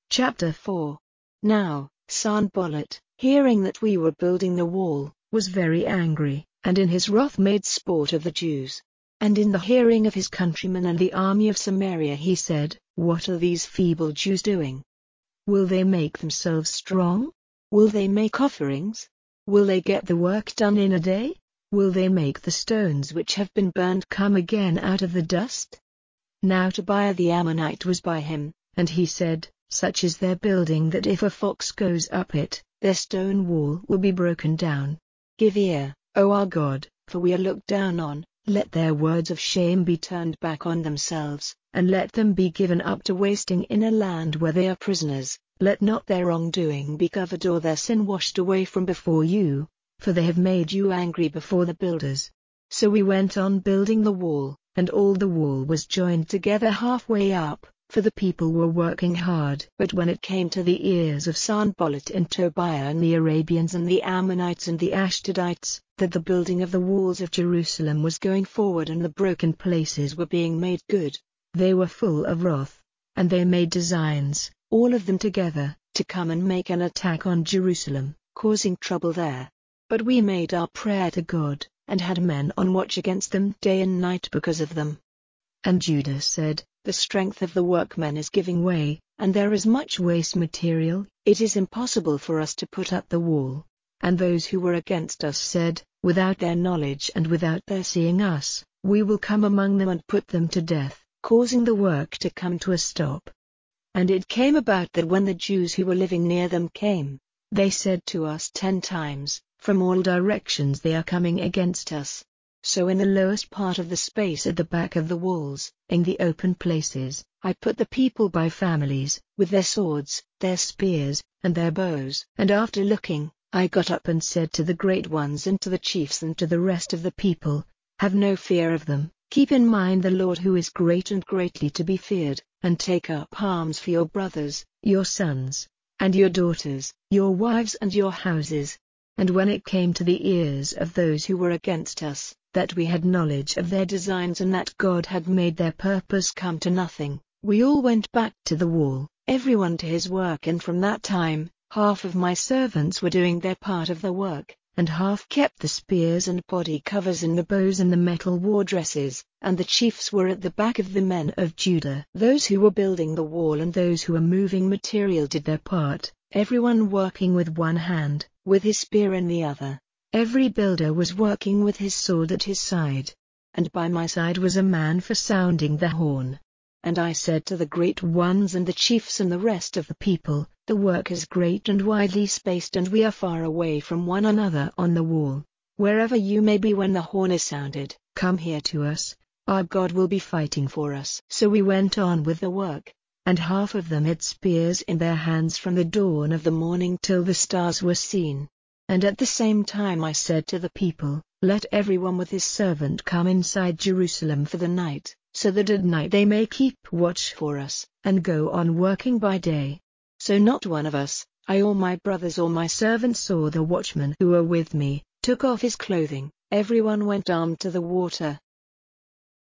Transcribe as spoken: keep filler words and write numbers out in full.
Chapter four. Now, Sanballat, hearing that we were building the wall, was very angry, and in his wrath made sport of the Jews. And in the hearing of his countrymen and the army of Samaria he said, What are these feeble Jews doing? Will they make themselves strong? Will they make offerings? Will they get the work done in a day? Will they make the stones which have been burned come again out of the dust? Now Tobiah the Ammonite was by him, and he said, Such is their building that if a fox goes up it, their stone wall will be broken down. Give ear, O our God, for we are looked down on. Let their words of shame be turned back on themselves, and let them be given up to wasting in a land where they are prisoners. Let not their wrongdoing be covered or their sin washed away from before you, for they have made you angry before the builders. So we went on building the wall, and all the wall was joined together halfway up, for the people were working hard. But when it came to the ears of Sanballat and Tobiah and the Arabians and the Ammonites and the Ashdodites, that the building of the walls of Jerusalem was going forward and the broken places were being made good, they were full of wrath, and they made designs, all of them together, to come and make an attack on Jerusalem, causing trouble there. But we made our prayer to God, and had men on watch against them day and night because of them. And Judah said, The strength of the workmen is giving way, and there is much waste material, it is impossible for us to put up the wall. And those who were against us said, Without their knowledge and without their seeing us, we will come among them and put them to death, causing the work to come to a stop. And it came about that when the Jews who were living near them came, they said to us ten times, From all directions they are coming against us. So in the lowest part of the space at the back of the walls, in the open places, I put the people by families, with their swords, their spears, and their bows. And after looking, I got up and said to the great ones and to the chiefs and to the rest of the people, Have no fear of them, keep in mind the Lord who is great and greatly to be feared, and take up arms for your brothers, your sons, and your daughters, your wives and your houses. And when it came to the ears of those who were against us, that we had knowledge of their designs and that God had made their purpose come to nothing, we all went back to the wall, everyone to his work. And from that time, half of my servants were doing their part of the work, and half kept the spears and body covers and the bows and the metal war dresses, and the chiefs were at the back of the men of Judah. Those who were building the wall and those who were moving material did their part, everyone working with one hand, with his spear in the other. Every builder was working with his sword at his side. And by my side was a man for sounding the horn. And I said to the great ones and the chiefs and the rest of the people, The work is great and widely spaced and we are far away from one another on the wall. Wherever you may be when the horn is sounded, come here to us, our God will be fighting for us. So we went on with the work, and half of them had spears in their hands from the dawn of the morning till the stars were seen. And at the same time I said to the people, Let everyone with his servant come inside Jerusalem for the night, so that at night they may keep watch for us, and go on working by day. So not one of us, I or my brothers or my servants or the watchmen who were with me, took off his clothing. Everyone went armed to the water,